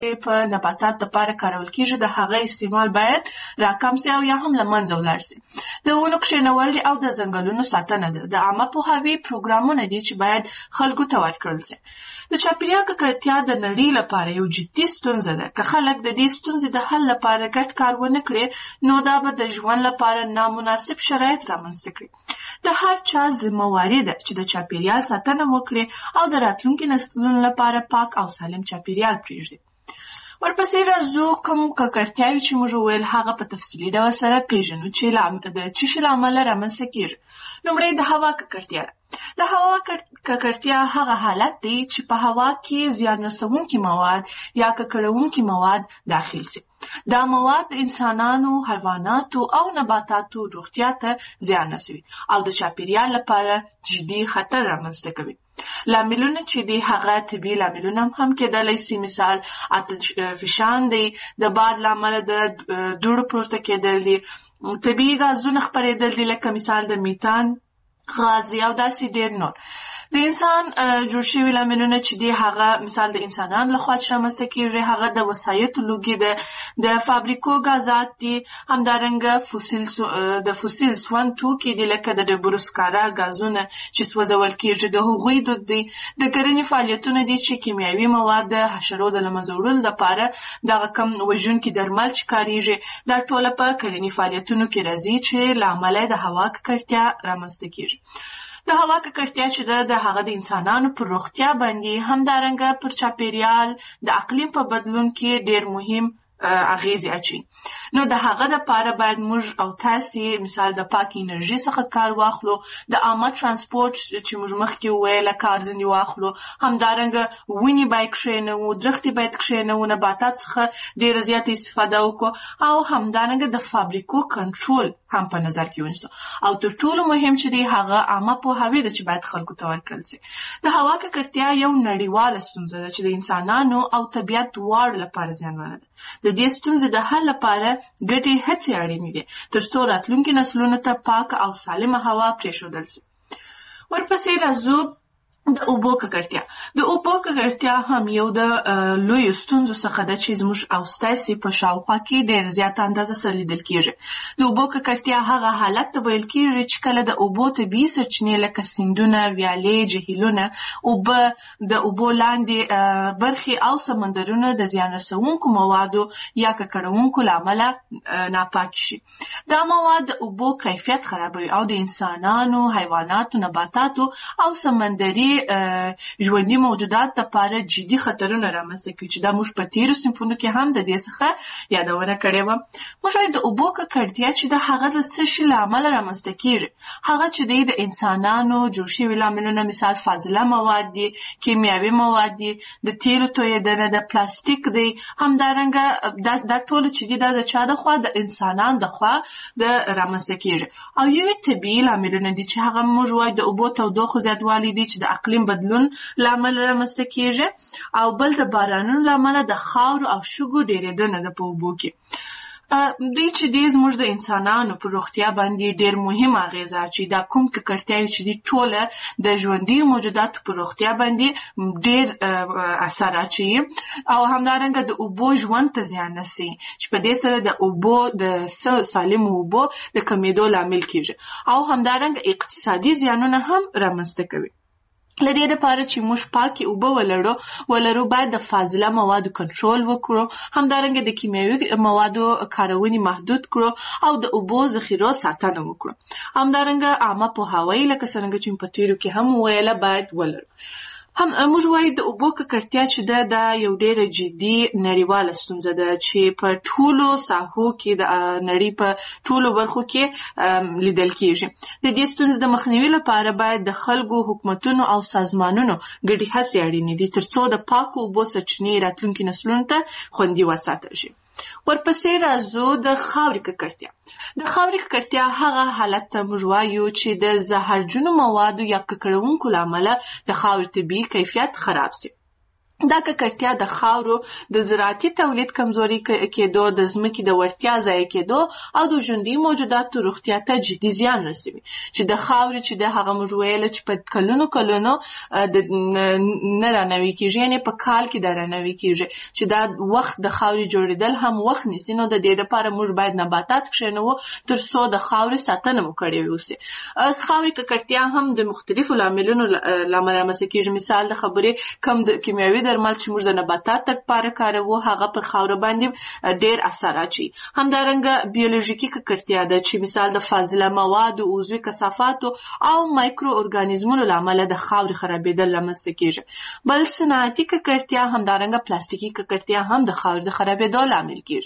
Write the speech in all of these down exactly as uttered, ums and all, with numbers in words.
په نباتات لپاره کارول کیږي د هغه استعمال باید راکم سي او یا هم له منځه ولاړ سي. د ونو کښېنول او د ځنګلونو ساتنه ده. د عامه پوهاوي پروګرامونه دي چې باید خلکو ته ورکړل سي. د چاپیریال ککړتیا د نړۍ لپاره یو جدي ستونزه ده. که خلک د دې ستونزې د حل لپاره ګډ کار ونه کړي نو دا به د ژوند لپاره نامناسب شرایط رامنځته کړي. د هر چا ذمهواري ده چې د چاپیریال ساتنه وکړي او د راتلونکي نسلونو لپاره پاک او سالم چاپیریال پرېږدي. ورپسې راځو کوم ککړتیاوې چې موږ وویل هغه په تفصیلي ډول سره پېژنو چې د څه شي له امله رامنځته کېږي. لومړی د هوا ککړتیا ده. د هوا ککړتیا هغه حالت دی چې په هوا کې زیان رسوونکي مواد یا ککړونکي مواد داخل سي. دا مواد د انسانانو، حیواناتو او نباتاتو روغتیا ته زیان رسوي او د چاپیریال لپاره جدي خطر رامنځته کوي. لاملونه چې دي هغه طبیعي لاملونه هم کېدلی سي، مثال آتش فشان دی، د باد له امله د دوړو پورته کېدل دي، طبیعي غازونه خپرېدل دي لکه مثال د میتان غاز او داسې ډېر نور. د انسان جوړ شوي لاملونه چې دي هغه مثال د انسانانو لخوا چې رامنځته کېږي هغه د وسایطو لوګي ده، د فابریکو غازات دي، همدارنګه فوسیل د فوسیل سون توکي دي لکه د ډبرو سکاره غازونه چې سوځول کېږي د هغوی دود دي، د کرنې فعالیتونه دي چې کیمیاوي مواد د حشرو د له منځه وړلو لپاره دغه کم وژونکي درمل چې کارېږي دا ټوله په کرنې فعالیتونو کې راځي چې له امله د هوا ککړتیا رامنځته کېږي. د هوا ککړتیا چې ده د هغه د انسانانو پر روغتیا باندې همدارنګه پر چاپیریال د اقلیم په بدلون کې ډېر مهم اغیزې اچوي. نو د هغه دپاره باید موږ او تاسې مثال د پاک انرژي څخه کار واخلو، د عامه ترانسپورټ چې موږ مخکې وویله کار ځینې واخلو، همدارنګه ونې باید کښېنوو، درختې باید کښېنوو، نباتات څخه ډېره زیاته استفاده وکړو او همدارنګه د فابریکو کنټرول هم په نظر کې ونیسو. او تر ټولو مهم چې دی هغه عامه پوهاوی ده چې باید خلکو ته ورکړل سي. د هوا ککړتیا یو نړیواله ستونزه ده چې د انسانانو او طبیعت دواړو لپاره زیانمنه ده. د دې ستونزې د حل لپاره ګډې هڅې اړینې دي تر څو راتلونکي نسلونو ته پاکه او سالمه هوا پرېښودل سي. ورپسې راځو د اوبو ککړتیا. د اوبو ککړتیا هم یو د لویو ستونزو څخه ده چې زموږ او ستاسې په شاوخوا کې ډېر زیاته اندازه سره لیدل کېږي. د اوبو ککړتیا هغه حالت ته ویل کېږي چې کله د اوبو طبیعي سرچینې لکه سیندونه، ویالې، جهیلونه، اوبه، د اوبو لاندې برخې او سمندرونه د زیان رسوونکو موادو یا ککړونکو له امله ناپاک شي. دا مواد د اوبو کیفیت خرابوي او د انسانانو، حیواناتو، نباتاتو او سمندري ژوندي موجودات لپاره جدي خطرونه رامنځته کوي چې دا موږ په تېرو صنفونو کې هم د دې څخه یادونه کړې وه. موږ وایو د اوبو ککړتیا چې د هغه د څه شي له امله رامنځته کېږي. هغه چې دی د انسانانو جوړ شوي لاملونه مثال فاضله مواد دي، کیمیاوي مواد دي، د تیلو تویېدنه، د پلاستیک دی، همدارنګه دا ټوله چې دي دا د چا د خوا د انسانانو د خوا د رامنځته کېږي. او یوې طبیعي لاملونه دي چې هغه موږ وایو د اوبو تودوخو زیاتوالی دي چې د اقلیم بدلون له امله رامنځته کېږي، او بل د بارانونو له امله د خاورو او شګو ډېرېدنه ده په اوبو کې. دوی چې دي زموږ د انسانانو په روغتیا باندې ډېر مهم اغېزه اچوي. دا کوم ککړتیاوې چې دي ټوله د ژوندیو موجوداتو په روغتیا باندې ډېر اثر اچوي او همدارنګه د اوبو ژوند ته زیان رسوي چې په دې سره د اوبو د سالمو اوبو د کمېدو لامل کېږي او همدارنګه اقتصادي زیانونه هم رامنځته کوي. له دې دپاره چې موږ پاکې اوبه ولرو ولرو باید د فاضله موادو کنټرول وکړو، همدارنګه د کیمیاوي موادو کارونې محدود کړو او د اوبو ذخیرو ساتنه وکړو. همدارنګه عامه پوهاوی لکه څرنګه چې په تېرو کې هم وویله باید ولرو. هم موږ وایو د اوبو ککړتیا چې ده دا یو ډېره جدي نړیواله ستونزه ده چې په ټولو ساحو کې د نړۍ په ټولو برخو کې لیدل کېږي. د دې ستونزې د مخنیوي لپاره باید د خلکو، حکومتونو او سازمانونو ګډې هڅې اړینې دي تر څو د پاکو اوبو سرچینې راتلونکي نسلونو ته خوندي وساتل شي. ورپسې راځو د خاورې ککړتیا. د خاورې ککړتیا هغه حالت ته موږ وایو چې د زهرجنو موادو یا ککړونکو له امله د خاورې طبیعي کیفیت خراب سي. دا ککړتیا د خاورو د زراعتي تولید کمزوري کېدو، د ځمکې د وړتیا ضایع کېدو او د ژوندي موجوداتو روغتیا ته جدي زیان رسوي. چې د خاورې چې د هغه موږ ویله چې په کلونو کلونو نه رانوي کېږي، یعنې په کال کې دا رانوي کېږي، چې دا وخت د خاورې جوړېدل هم وخت نیسي. نو د دې لپاره موږ باید نباتات کښېنوو تر څو د خاورې ساتنه مو کړې وسي. خاورې ککړتیا هم د مختلفو لاملونو له امله رامنځته کېږي. مثال د خبرې کم د کیمیاوي درمل چې موږ د نباتات لپاره کاروو، هغه پر خاوره باندې ډېر اثر اچوي. همدارنګه بیولوژیکي ککړتیا ده چې مثال د فاضله موادو، عضوي کثافاتو او مایکرو ارګانیزمونو له امله د خاورې خرابېدل رامنځته کېږي. بل صنعتي ککړتیا، همدارنګه پلاستیکي ککړتیا هم د خاورې د خرابېدو لامل کېږي.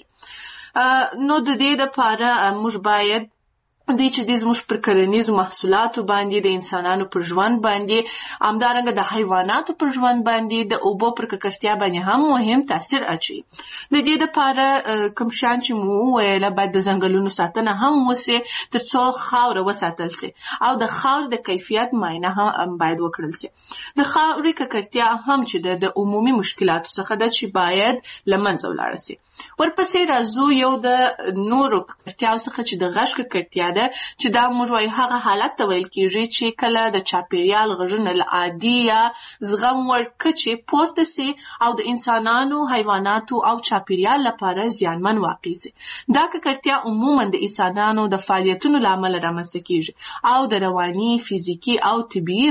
نو د دې لپاره موږ باید دوی چې دې زموږ پر کرنیزو محصولاتو باندې، د انسانانو پر ژوند باندې، همدارنګه د حیواناتو پر ژوند باندې، د اوبو پر ککړتیا باندې هم مهم تاثیر اچوي. د دې لپاره کوم شیان چې مو وویله، باید د ځنګلونو ساتنه هم وسي تر څو خاوره وساتل سي، او د خاورې د کیفیت معاینه هم باید وکړل سي. د خاورې ککړتیا هم چې د عمومي مشکلاتو څخه ده چې باید له منځه ولاړه سي. ورپسې راځو یو د نورو ککړتیاو څخه چې د غږ ککړتیا ده، چې دا موږ وایو هغه حالت ته ویل کېږي چې کله د چاپېریال غږونه له عادي یا زغم وړ کچې پورته سي او د انسانانو، حیواناتو او چاپېریال لپاره زیانمن واقع سي. دا ککړتیا عموما د انسانانو د فعالیتونو له امله رامنځته کېږي او د رواني، فزیکي او طبیعي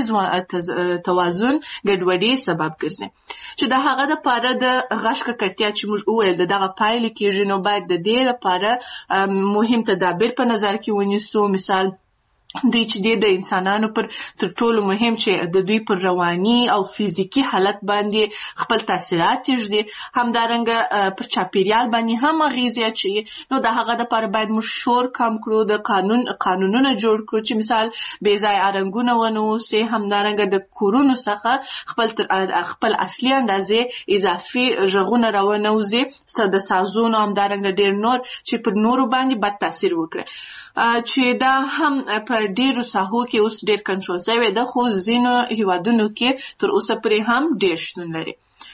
توازن ګډوډۍ سبب ګرځي. چې د هغه دپاره د غږ ککړتیا چې موږ وویل د دغه پایلې کېږي، نو باید د دې لپاره مهم تدابیر په نظر کې ونیسو. مثال دی چې دی د انسانانو پر تر ټولو مهم چې د دوی پر رواني او فزیکي حالت باندې خپل تاثیرات یږدي، همدارنګه پر چاپېریال باندې هم اغېزې اچوي. نو د هغه دپاره باید موږ شور کم کړو، د قانون قانونونه جوړ کړو چې مثال بې ځایه رنګونه ونه اوسي، همدارنګه د کورونو څخه خپل خپل اصلي اندازې اضافي غږونه راونه وځي، د سازونو همدارنګه ډېر نور چې پر نورو باندې بد تاثیر وکړي. چې دا هم په ډېرو ساحو کې اوس ډېر کنټرول شوی ده، خو ځینو هیوادونو کې تر اوسه پورې هم ډېر شتون لري.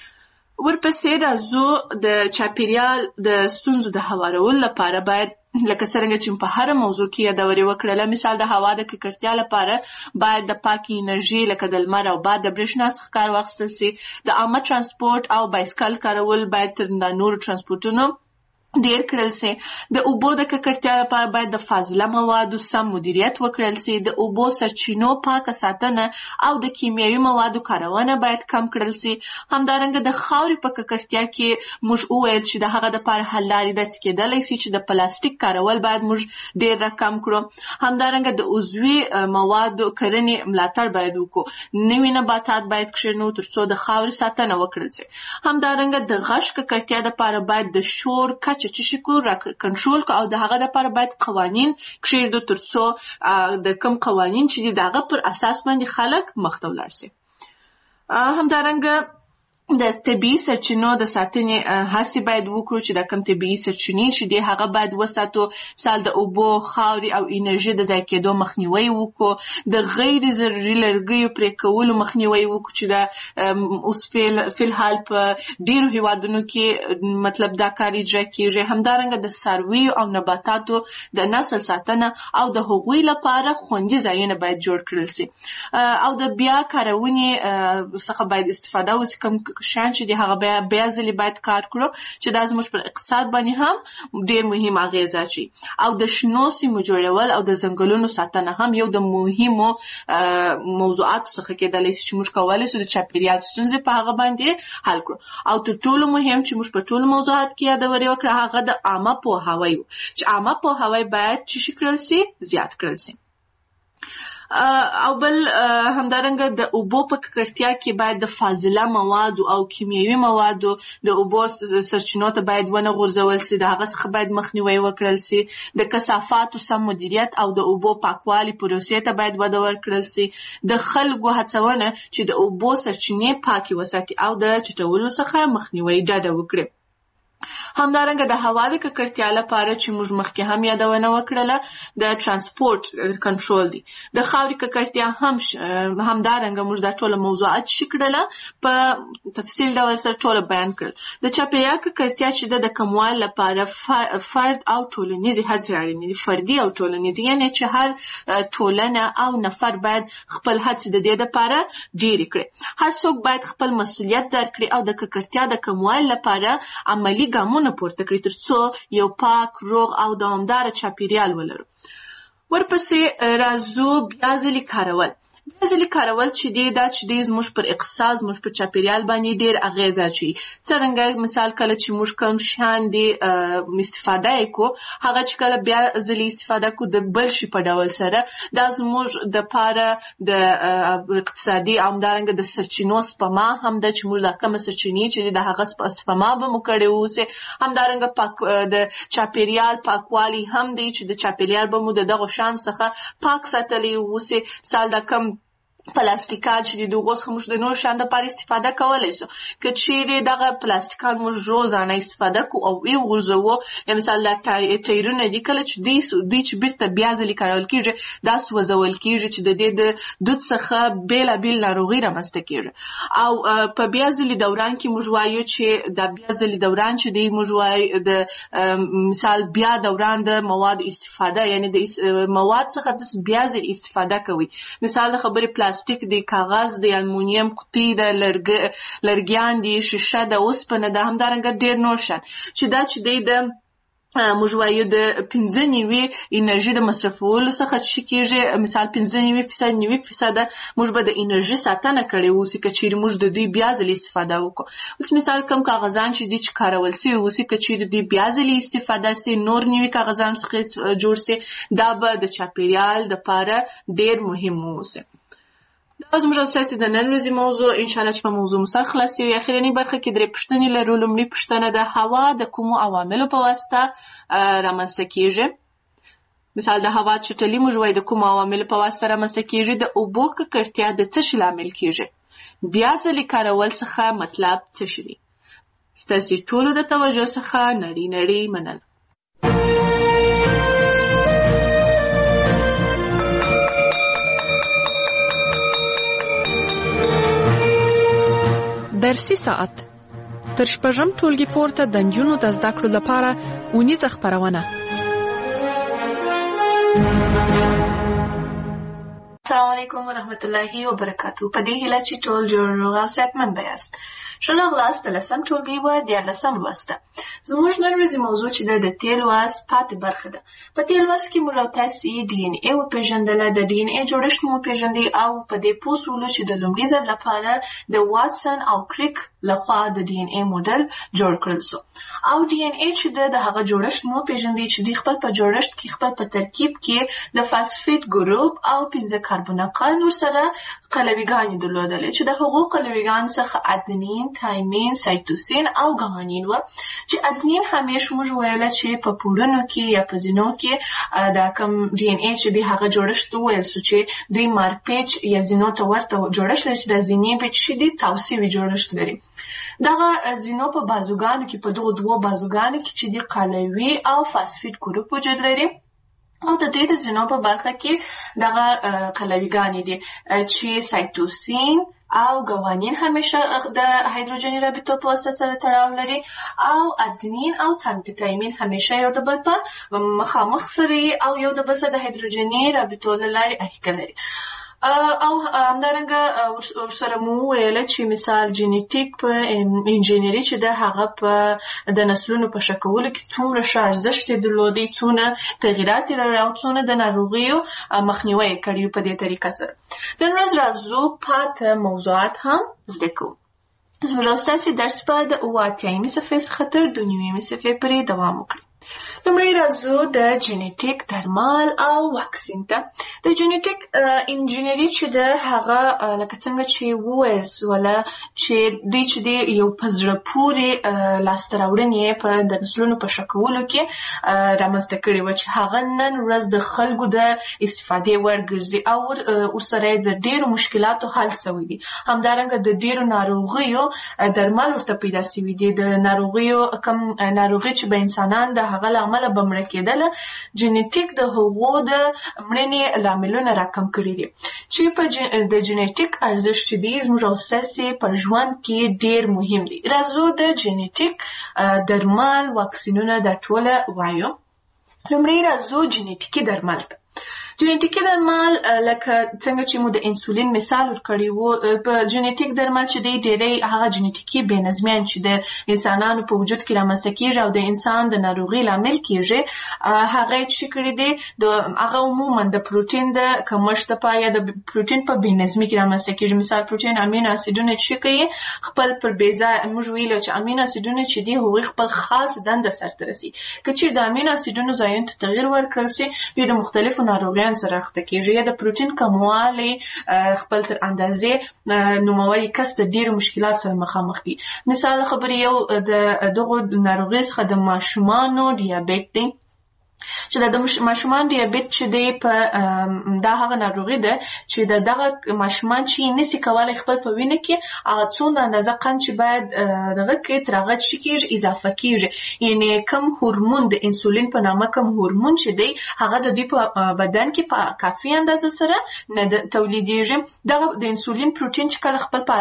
ورپسې راځو د چاپېریال د ستونزو د هوارولو لپاره باید لکه څرنګه چې په هره موضوع کې یادورې وکړله، مثال د هوا د ککړتیا لپاره باید د پاکې انرژي لکه د لمر او باد د برېښنا څخه کار واخیستل سي. د عامه ترانسپورټ او بایسکل کارول باید تر نورو ترانسپورټونو ډېر کړل سي. د اوبو د ککړتیا لپاره باید د فاضله موادو سم مدیریت وکړل سي. د اوبو سرچینو پاکه ساتنه او د کیمیاوي موادو کارونه باید کم کړل سي. همدارنګه د خاورې په ککړتیا کې موږ وویل چې د هغه دپاره حل لارې داسې کېدلی سي چې د پلاستیک کارول باید موږ ډېر راکم کړو. همدارنګه د عضوي موادو کرنې ملاتړ باید وکړو. نوي نباتات باید کښېنو تر څو د خاورې ساتنه وکړل سي. همدارنګه د غږ ککړتیا دپاره باید د شور کچه چې شکو را کنټرول کو او د هغه لپاره باید قوانین کښېږدو تر څو د کوم قوانین چې دي د هغه پر اساس باندې خلک مخ ته ولاړ سي. همدارنګه د طبیعي سرچینو د ساتنې هڅې باید وکړو چې د کوم طبیعي سرچینې چې دي هغه باید وساتو. مثال د اوبو، خاورې او انرژي د ضایع کېدو مخنیوی وکړو. د غیر ضروري لرګیو پرې کولو مخنیوی وکړو چې دا اوس فلحال په ډېرو هیوادونو کې مطلب دا کار اجرا کېږي. همدارنګه د څارویو او نباتاتو د نسل ساتنه او د هغوی لپاره خوندي ځایونه باید جوړ کړل سي او د بیا کارونې څخه باید استفاده وسي. کوم شیان چې دي هغه بیا بیا ځلې باید کار کړو چې دا زموږ پر اقتصاد باندې هم ډېر مهم اغېز اچوي. او د شنو سیمو جوړول او د ځنګلونو ساتنه هم یو د مهمو موضوعاتو څخه کېدلی شي چې موږ کولی شو د چاپېریال ستونزې په هغه باندې حل کړو. او تر ټولو مهم چې موږ په ټولو موضوعاتو کې یادورې وکړه هغه د عامه پوهاوی و چې عامه پوهاوی باید چې کړل سي زیات کړل سي. او بل همدارنګه د اوبو په ککړتیا کې باید د فاضله موادو او کیمیاوي موادو د اوبو سرچینو ته باید ونه غورځول سي، د هغه څخه باید مخنیوی وکړل سي. د کثافاتو سم مدیریت او د اوبو پاکوالي پروسې ته باید وده ورکړل سي. د خلکو هڅونه چې د اوبو سرچینې پاکې وساتي او د چټولو څخه مخنیوی ډډه وکړي. همدارنګه د هوا د ککړتیا لپاره چې موږ مخکې هم یادونه وکړله د ترانسپورت کنټرول دی. د خاورې ککړتیا هم همدارنګه موږ دا ټوله موضوعات چې کړله په تفصیل ډول سره ټوله بیان کړل. د چاپیریال ککړتیا چې د کموالي لپاره فرد او ټولنیزې هڅې اړینې دي. فردي او ټولنیزې، یعنې چې هر ټولنه او نفر باید خپل هڅې د دې لپاره ډېرې کړي. هر څوک باید خپل مسؤلیت درک کړي او د ککړتیا د کموالي لپاره عملي ګامونه پورته کړي ترڅو یو پاک، روغ او دوامداره چاپیریال ولرو. ورپسې راځو بیا ځلې کارول. بیا ځلې کارول چې دی دا چې دی زموږ پر اقتصاد، زموږ پر چاپیریال باندې ډېر اغېز اچوي. څرنګه مثال کله چې موږ کوم شیان دی استفاده یې کو، هغه چې کله بیا ځلې استفاده کو د بل شي په ډول سره، دا زموږ دپاره د اقتصادي او همدارنګه د سرچینو سپما هم ده چې موږ دا کومه سرچینې چې د هغه سپما به مو کړې اوسې. همدارنګه پاک د چاپیریال پاکوالي هم دی چې د چاپیریال به مو د دغو شیانو څخه پاک ساتلی اوسې. مثال دا کم پلاستیکات چې د هغو څخه موږ د نورو شیانو دپاره استفاده کولی شو. که چیرې دغه پلاستیکات موږ روزانه استفاده کو او ویې غورځوو، یا مثال دا ټایرونه دي کله چې دوی دوی چې بیرته بیا ځلې کارول کېږي دا سوځول کېږي چې د دې د دود څخه بېلابېل ناروغۍ رامنځته کېږي. او په بیا ځلې دوران کې موږ وایو چې دا بیا ځلې دوران چې دی موږ وایو د مثال بیا دوران د مواد استفاده، یعنې د مواد څخه داسې بیا ځلې استفاده کوي. مثال د خبرې پلاستیک دی، کاغذ دی، المونیم قطۍ ده، لرګیان دي، شیشه ده، اوسپنه ده، همدارنګه ډېر نور شیان چې دا چې دی د موږ وایو د پنځه نوي انرژي د مصرفولو څخه چې کېږي. مثال پنځه نوي فیصد نوي فیصده موږ به د انرژي ساتنه کړې اوسي که چیرې موږ د دوی بیا ځلې استفاده وکړو. اوس مثال کوم کاغذان چې دي چې کارول سوي اوسي، که چیرې دوی بیا ځلې استفاده سي، نور نوي کاغذان څخه جوړ سي، دا به د چاپیریال دپاره ډېر مهم اوسي. دا زموږ او ستاسې د نن ورځې موضوع. انشاءالله چې په موضوع مو سر خلاص وي. اخرنۍ برخه کې درې پوښتنې لرو. لومړۍ پوښتنه ده، هوا د کومو عواملو په واسطه رامنځته کېږي؟ مثال د هوا چټلي موږ وایو د کومو عواملو په واسطه رامنځته کېږي. د اوبو ککړتیا د څه شي لامل کېږي؟ بیا ځلې کارول څخه مطلب څه شي دی؟ ستاسې ټولو د توجه څخه نړۍ نړۍ مننه. درسي ساعت تر شپږم ټولګي پورته د نجونو د زده کړو لپاره اونیزه خپرونه. السلام علیکم ورحمت الله وبرکاتو. په دې هیله چې ټول جوړ روغ او صحتمند یاست. ښه راغلاست د لسم ټولګي و دیارلسم لوست ده. زموږ نن ورځې موضوع چې ده د تېر لوست پاتې برخه ده. په تېر لوست کې موږ او تاسې ډي ان اې وپېژندله، د ډي ان اې جوړښت مو وپېژندئ او په دې پوه شولو چې د لومړي ځل لپاره د واټسن او کریک لخوا د ډي ان اې موډل جوړ کړل سو. او ډي ان اې چې ده د هغه جوړښت مو وپېژندئ چې دوی خپل په جوړښت کې خپل په ترکیب کې د فاسفیټ ګروپ او پنځه کاربوناقل نور سره قلویګانې درلودلې چې د هغو قلویګانو څخه ادنین، تایمین، سایتوسین او ګوانین و. چې ادنین همیش موږ ویله چې په پوړونو کې یا په زینو کې دا کوم ډي ان اې چې دی هغه جوړښت وویل سو چې دوی مارپیچ یا زینو ته ورته جوړښت لري چې د زینې پیچ چې دی توسیوي جوړښت لري. دغه زینو په بازوګانو کې په دغو دوو بازوګانو کې چې دی قلوي او فاسفیټ ګروپ وجود لري. او د دې د زینو په برخه کې دغه قلویګانې دي چې سایتوسین او ګوانین همیشه د هایدروجني رابطو په واسطه سره تړاو لري او ادنین او تایمین همیشه یو د بل په مخامخ سره او یو د بل سره د هایدروجني رابطو له لارې اړیکه لري. او همدارنګه ورسره مو ویله چې مثال جینیټیک په انجینري چې ده هغه په د نسلونو په ښه کولو کې څومره ښه ارزښت یې درلودی، څونه تغیرات یې لري او څونه د ناروغیو مخنیوی یې کړی په دې طریقه سره. نن ورځ راځو پاته موضوعات هم زده کوو. زموږ او ستاسې درس به د اووه اتیایمې صفحې څخه تر دوه نوي صفحې پورې دوام وکړي. لومړی راځو د جینیټیک درمل او واکسین ته. د جینیټیک انجینری چې د هغه لکه څنګه چې وویل سوله چې دوی چې د یو په زړه پورې لاسته راوړنې په د نسلونو په ښه کولو کې رامنځته کړې وه چې هغه نن ورځ د خلکو د استفادې وړ ګرځي او ورسره یې د ډېرو مشکلاتو حل سوی دي. همدارنګه د ډېرو ناروغیو درمل ورته پیدا سوي دي. د ناروغیو کم ناروغي چې به انسانان د هغه له امله به مړه کېدله، جینیټیک د هغو د مړینې لاملونه راکم کړي دي چې په د جینیټیک ارزښت چې دی زموږ او ستاسې په ژوند کې ډېر مهم دی. راځو د جینیټیک درمل واکسینونه دا ټوله وایو. لومړی راځو جینیټیکي درمل ته. جینیټیکي درمل لکه څنګه چې مو د انسولین مثال ورکړی وو، په جینیټیک درمل چې دی ډېری هغه جینیټیکي بې نظمیان چې د انسانانو په وجود کې رامنځته کېږي او د انسان د ناروغۍ لامل کېږي، هغه یې څه کړي دي د هغه عموما د پروټین د کمښت لپاره یا د پروټین په بې نظمي کې رامنځته کېږي. مثال پروټین امینو اسیدونه چې کوي خپل پر بې ځایه موږ ویلو چې امینو اسیدونه چې دي هغوی خپل خاص دنده سرته رسي. که چېرې د امینو اسیدونو ځایونو ته تغییر ورکړل سي، دوی د مختلفو ناروغیانو سره اخته کېږي یا د پروټین کموالی خپل تر اندازې نوموړي کس د ډېرو مشکلات سره مخامخ دي. مثال خبرې یو د دغو ناروغیو څخه د ماشومانو ډیابیت دی چې د ماشومان ډیابیت چې دی په دا هغه ناروغي ده چې د دغه ماشومان چې نسي کولی خپل په وینه کې هغه څومره اندازه قند چې باید دغه کې تر هغه څه کېږي اضافه کېږي، یعنې کم هورمون د انسولین په نامه کم هورمون چې دی هغه د دوی په بدن کې په کافي اندازه سره نه تولیدېږي. دغه د انسولین پروټین چې کله خپل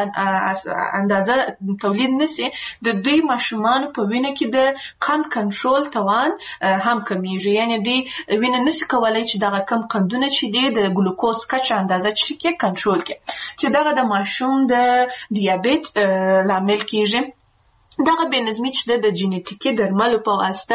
په اندازه تولید نسي، د دوی ماشومانو په وینه کې د قند کنټرول توان هم کمیږي، یعنی دی وینه نسی کولای چې دغه کم قندونه چې دی د ګلوکوز کچه اندازه چې کې کنټرول کې چې دغه د ماشوم د ډیابیت لامل کېږي. دغه بې نظمي چې د جینیټیکي درملو په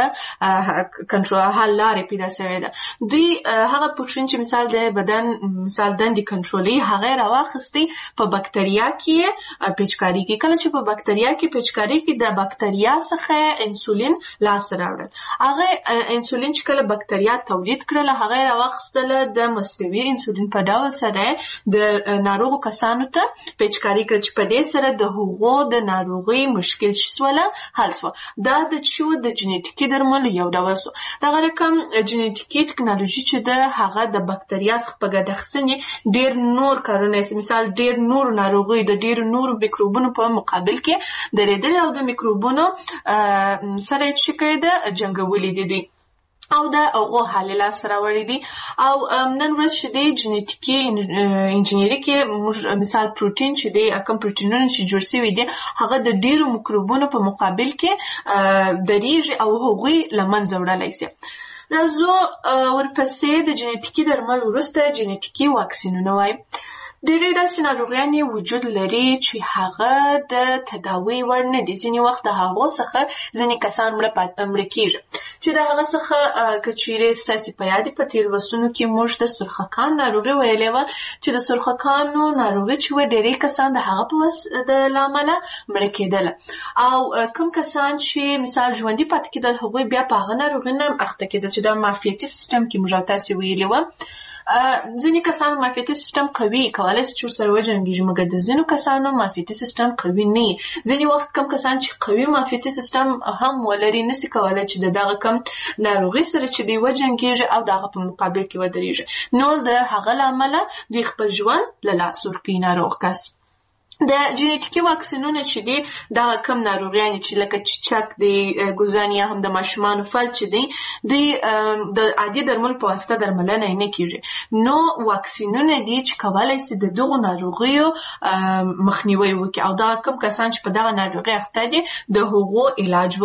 واسطه کنټرول حل لارې پیدا سوې ده. دوی هغه پروټین چې مثال د بدن مثال دندې کنټرولوي هغه یې راواخیستی په بکتریا کې پیچکاري کې. کله چې په بکتریا کې پیچکاري کې د بکتریا څخه انسولین لاسته راوړل، هغه انسولین چې کله بکتریا تولید کړله هغه یې راواخیستله د مصنوعي انسولین په ډول سره د ناروغو کسانو ته پیچکاري کړه چې په دې سره د هغو د ناروغۍ مشکل سوله حل سوه. دا د شو د جینیټیکي درملو یو ډول سو. دغه رقم جینیټیکي ټکنالوژي چې ده هغه د بکتریا څخه په ګډه اخیستنې ډېر نور کارونه یې مثال ډېر نورو ناروغیو د ډېرو نورو میکروبونو په مقابل کې درېدلې او د میکروبونو سره یې څه کړی ده جنګولي دي دوی او د هغو حل یې لاسته راوړي دي. او نن ورځ چې دی جینیټیکي انجینري کې موږ مثال پروټین چې دی کوم پروټینونه چې جوړ سوي دي هغه د ډېرو میکروبونو په مقابل کې درېږي او هغوی له منځه وړلی سي. راځو ورپسې د جینیټیکي درمل وروسته جینیټیکي واکسینونه وایي. ډېرې داسې ناروغیانې وجود لري چې هغه د تداوۍ وړ نه دي. ځینې وخت د هغو څخه ځینې کسان مړه کېږي چې د هغه څخه که چیرې ستاسې په یاد په تېرو لوستونو کې موږ د سرخکان ناروغي ویلې وه چې د سرخکانو ناروغي چې وه ډېری کسان د هغه د له امله مړه کېدله او کوم کسان چې مثال ژوندي پاتې کېدل هغوی بیا په هغه ناروغي نه اخته کېدل چې د معافیتي سیستم کې موږ او تاسې ویلې وه. ځینې کسانو معافیتي سیستم قوي کولی شي چې ورسره وجنګېږي، مګر د ځینو کسانو معافیتي سیستم قوي نه وي. ځینې وخت کم کسان چې قوي معافیتي سیستم هم ولري نسي کولی چې د دغه کم ناروغي سره چې دوی وجنګېږي او د هغه په مقابل کې ودرېږي، نو د هغه له امله دوی خپل ژوند له لاسه ورکوي ناروغ کس. د جینیټیکي واکسینونه چې دي دغه کم ناروغیانې چې لکه چیچک دی، ګوزن یا هم د ماشومانو فلج چې دی دوی د عادي درملو په واسطه درملنه یې نه کېږي، نو واکسینونه دي چې کولی سي د دغو ناروغیو مخنیوی وکړي او دغه کم کسان چې په دغه ناروغۍ اخته دي د هغو علاج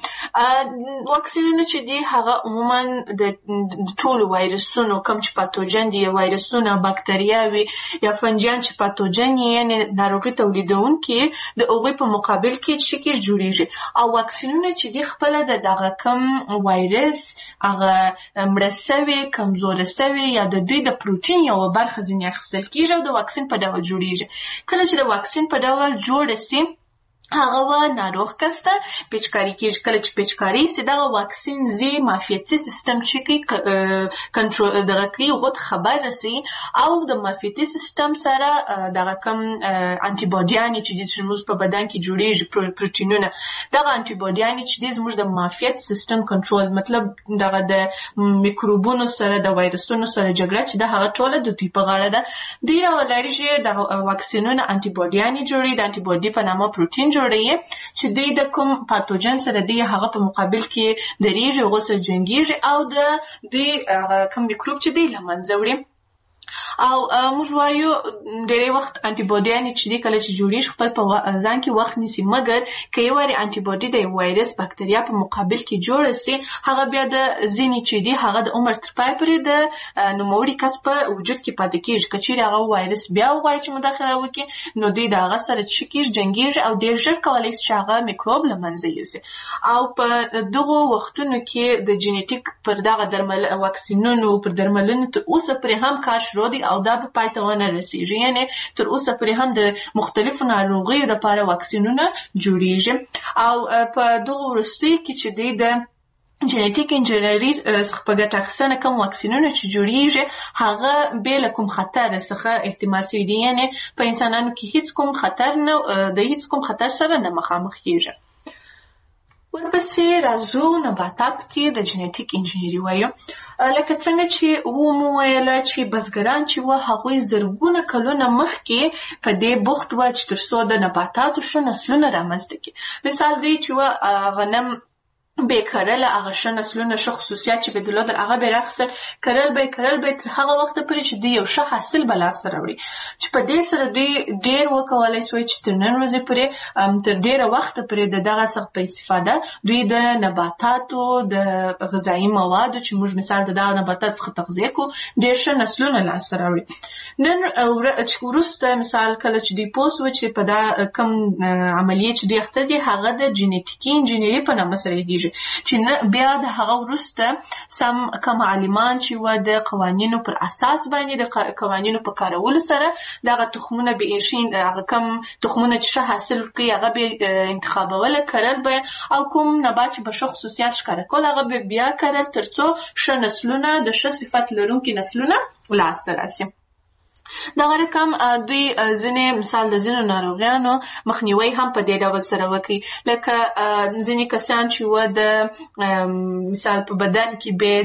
وکړي. واکسینونه چې دي هغه عموما د ټولو وایرسونو کم چې پاتوجن دي، وایرسونه باکتریاوي یا فنجیان چې پاتوجن یې ناروغ تولیدونکي د هغوی په مقابل کې چې کې جوړیږي او واکسینونه چې دي خپله د دغه کم وایرس هغه مړه سوي کمزوره سوي یا د دوی د پروټین یوه برخه ځینې اخیستل کېږي او د واکسین په ډول جوړیږي. کله چې د واکسین په ډول جوړه سي هغه و ناروغ کس ته پیچکاري کېږي. کله چې پیچکاري سي دغه واکسین زی معافیتي سیستم چې کوي کنټرول دغه کوي هغو ته خبر رسي او د معافیتي سیستم سره دغه کوم انټي باډیانې چې دي چې زموږ په بدن کې جوړېږي پروټینونه دغه انټي باډیانې چې دي زموږ د معافیت سیستم کنټرول مطلب دغه د میکروبونو سره د وایرسونو سره جګړه چې د هغه ټوله د دوی په غاړه ده. دوی راولاړېږي د واکسینونه انټي باډیانې جوړوي د انټي باډي په نامه پروټین جوړوي چې دوی د کوم پاتوجن سره دی هغه په مقابل کې درېږي هغو سره جنګېږي او د دوی کوم میکروب چې دی له منځه وړي. او موږ وایو ډېری وخت انټي باډیانې چې دي کله چې جوړېږي خپل په ځان کې وخت نیسي مګر که یو وارې انټي باډي د وایرس باکتریا په مقابل کې جوړه سي هغه بیا د ځینې چې دي هغه د عمر تر پای پورې د نوموړي کس په وجود کې پاتې کېږي. که چیرې هغه وایرس بیا وغواړي چې مداخله وکړي نو دوی د هغه سره څه کېږي جنګېږي او ډېر ژر کولی شي چې هغه میکروب له منځه یوسي. او په دغو وختونو کې د جینیټیک پر دغه درمل واکسینونو پر درملونو تر اوسه پورې هم کار شروع دی او دا به پای ته ونه رسېږي. یعنې تر اوسه پورې هم د مختلفو ناروغیو دپاره واکسینونه جوړېږي او په دغو وروستیو کې چې دی د جنیټیک انجینري څخه په ګټه اخیستنه کوم واکسینونه چې جوړېږي هغه بې له کوم خطر څخه احتمال شوي دي. یعنې په انسانانو کې هیڅ کوم خطر نه د هیڅ کوم خطر سره نه مخامخ کېږي. ورپسې راځو نباتاتو کې د جنیټیک انجینري وایو. لکه څنګه چې ومو ویله چې بزګران چې وه هغوی زرګونه کلونه مخکې په دې بوخت وه چې تر څو د نباتاتو ښه نسلونه رامنځته کړي. مثال دی چې وه غنم به کرل هغه ښه نسلونه ښه خصوصیات چې به درلودل هغه به یې راخیستل کرل به یې کرل به یې تر هغه وخته پورې چې دوی یو ښه حاصل به لاسته راوړي چې په دې سره دوی ډېر وکولی سوی چې تر نن ورځې پورې تر ډېره وخته پورې د دغه څخه په استفاده دوی د نباتاتو د غذایي موادو چې موږ مثال د دغه نباتاتو څخه تغذیه کوو ډېر ښه نسلونه لاسته راوړي. نن وروسته مثال کله چې دوی پوه سوه چې په دا کوم عملیې چې دوی اخته دي هغه د جینیټیکي انجینري په نامه سره یادېږي چې بیا د هغه وروسته سم کوم عالمان چې وه د قوانینو پر اساس باندې د قوانینو په کارولو سره دغه تخمونه به یې هغه کوم تخمونه چې ښه حاصل ورکوي هغه به انتخابوله کرل به او کوم نبات چې به ښه خصوصیات ښکاره کول هغه به بیا کرل تر څو ښه نسلونه د ښه صفت لرونکي نسلونه لاسته راسي. دغه رقم دوی ځینې مثال د ځینو ناروغیانو مخنیوی هم په دې ډول سره وکړي. لکه ځینې کسان چې وه د مثال په بدن کې به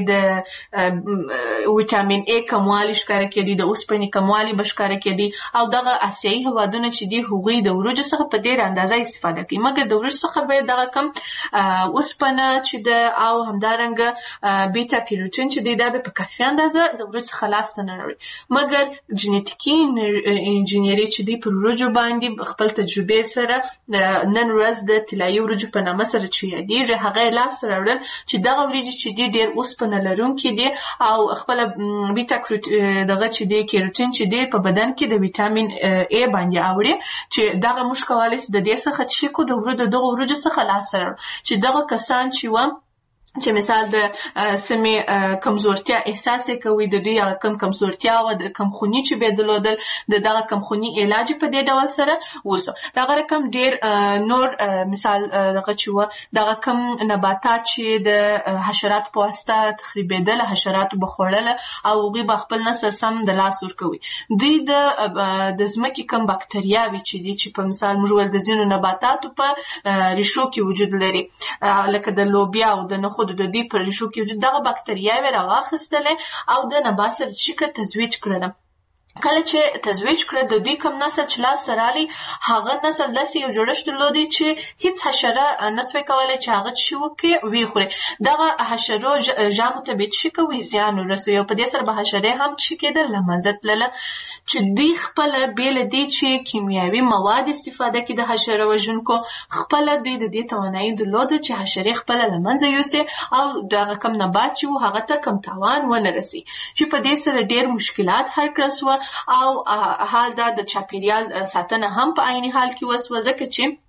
د ویټامین ای کموالی ښکاره کېدي د اوسپنې کموالی به ښکاره کېدي او دغه اسیایي هېوادونه چې دي هغوی د وریجو څخه په ډېره اندازه استفاده کوي مګر د وریجو څخه به دغه کم اوسپنه چې ده او همدارنګه بیټا کیروټین چې دی دا به په کافي اندازه د وریجو څخه لاسته نه راوړي. مګر جنیټیکي انجینري چې دی پر وریجو باندې خپل تجربې سره نن ورځ د طلایي وریجو په نامه سره چې یادېږي هغه یې لاسته راوړل چې دغه وریجې چې دي ډېر اوسپنه لرونکي دي او خپله بیټا دغه چې دی کیروټین چې دی په بدن کې د ویټامین ای باندې اوري چې دغه موږ کولی شو د دې څخه څه کړو د وریجو دغه وریجو څخه لاسته راوړو چې دغه کسان چې وه چې مثال د سمې کمزورتیا احساس کوي د دوی هغه کم کمزورتیا او د کمخوني چې به درلودل د دغه کمخوني علاج په دې ډول سره وسو. دغه رقم ډېر نور مثال دغه چې وه دغه کم نباتات چې د حشرات په واسطه تخریبېدل حشراتو به خوړله او هغوی به خپل نسل سم د لاس ورکوي. دوی د د ځمکې کم باکتریاوې چې دي چې په مثال موږ ویل د ځینو نباتاتو په ریښو کې وجود لري لکه د لوبیا او د نخود د دې پر ریښو کې دغه باکتریاوې راواخیستلې او د نبات سره چې تزویج کړله. کله چې تزویج کړه د دوی کوم نسل چې لاسته راغلی هغه نسل داسې یو جوړښت درلودی چې هیڅ حشره نسوی کولی چې هغه څه وکړي ویې خوري. دغه حشرو ژامو ته به څه کوي زیان ورسوي او په دې سره به حشرې هم څه کېدل له منځه تلله چې دوی خپله بې له دې چې کیمیاوي مواد استفاده کړي د حشره وژونکو خپله دوی د دې توانایي درلوده چې حشرې خپله له منځه یوسي او دغه کم نبات چې و هغه ته کم تاوان ونه رسي چې په دې سره ډېر مشکلات حل کړل سوه او حال دا د چاپیریال ساتنه هم په عیني حال کې وسوه ځکه چې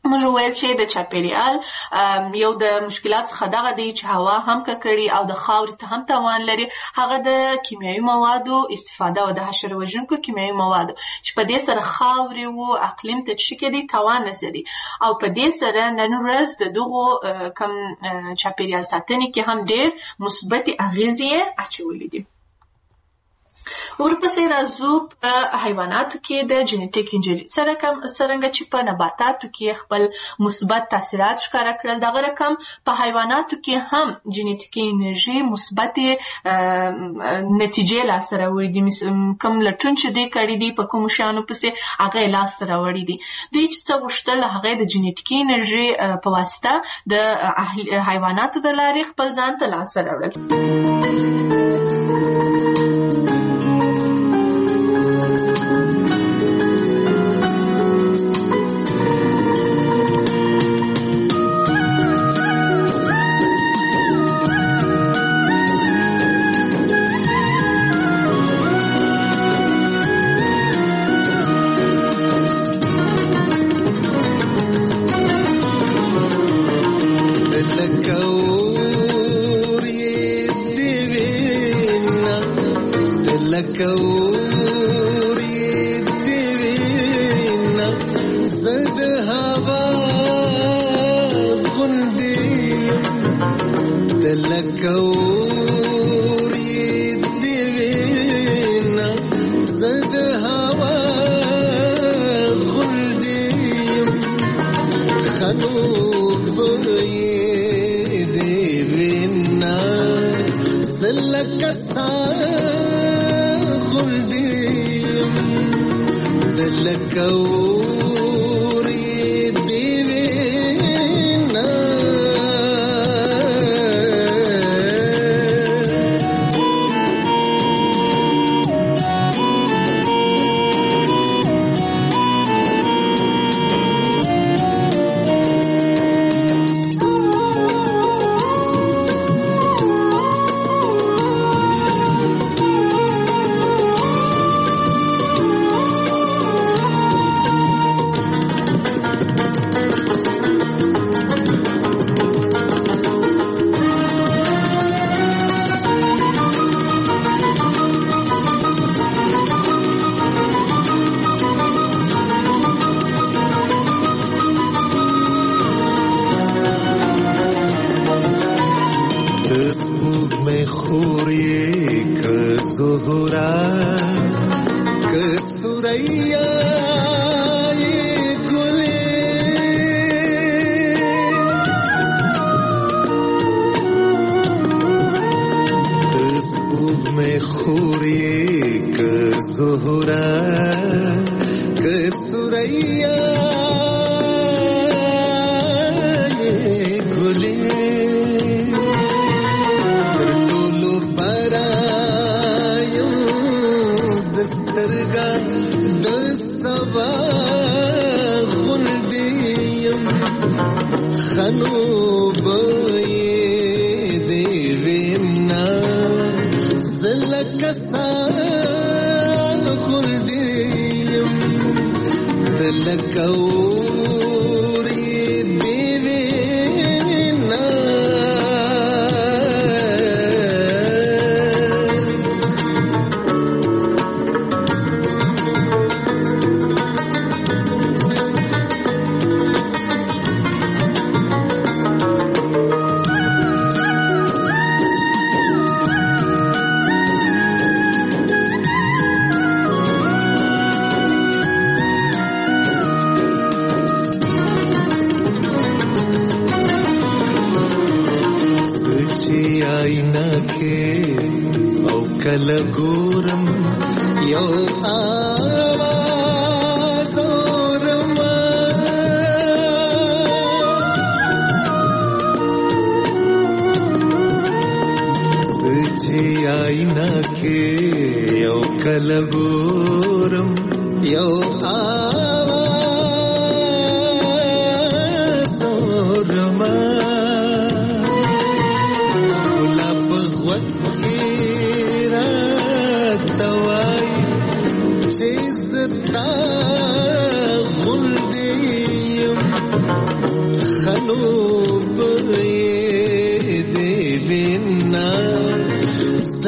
موږ وویل چې د چاپیریال یو د مشکلات څخه دغه دی چې هوا هم ککړي او د خاورې ته هم تاوان لري. هغه د کیمیاوي موادو استفاده او د حشره وژونکو کیمیاوي موادو چې په دې سره خاورې او اقلیم ته څه کېدی تاوان رسېدی او په دې سره نن ورځ د دغو کم چاپیریال ساتنې کې هم ډېر مثبتې اغېزې اچولې دي. ورپسې راځو په حیواناتو کې د جنیټیک انجینری سره کوم څرنګه چې په نباتاتو کې خپل مثبت تاثیرات ښکاره کړل دغه رقم په حیواناتو کې هم جنیټیکي انرژي مثبت نتیجې لاسته راوړي دي. کوم لټون چې دوی کړي دي په کومو شیانو پسې هغه یې لاسته راوړي دي. دوی چې څه غوښتل هغه د جنیټیکي انرژي په واسطه د حیواناتو د لارې خپل ځان ته لاسته راوړل.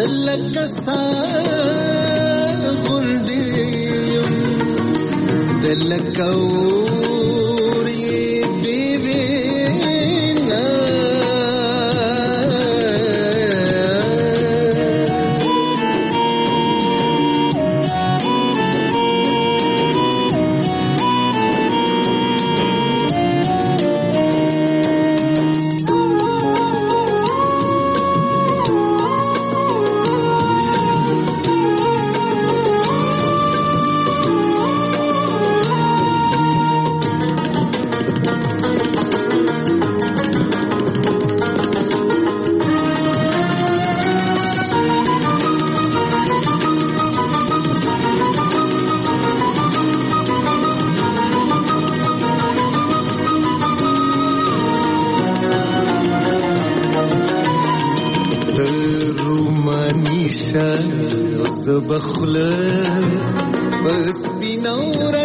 زلکستا غردیم دلکوری بیبینا بخله بس بینور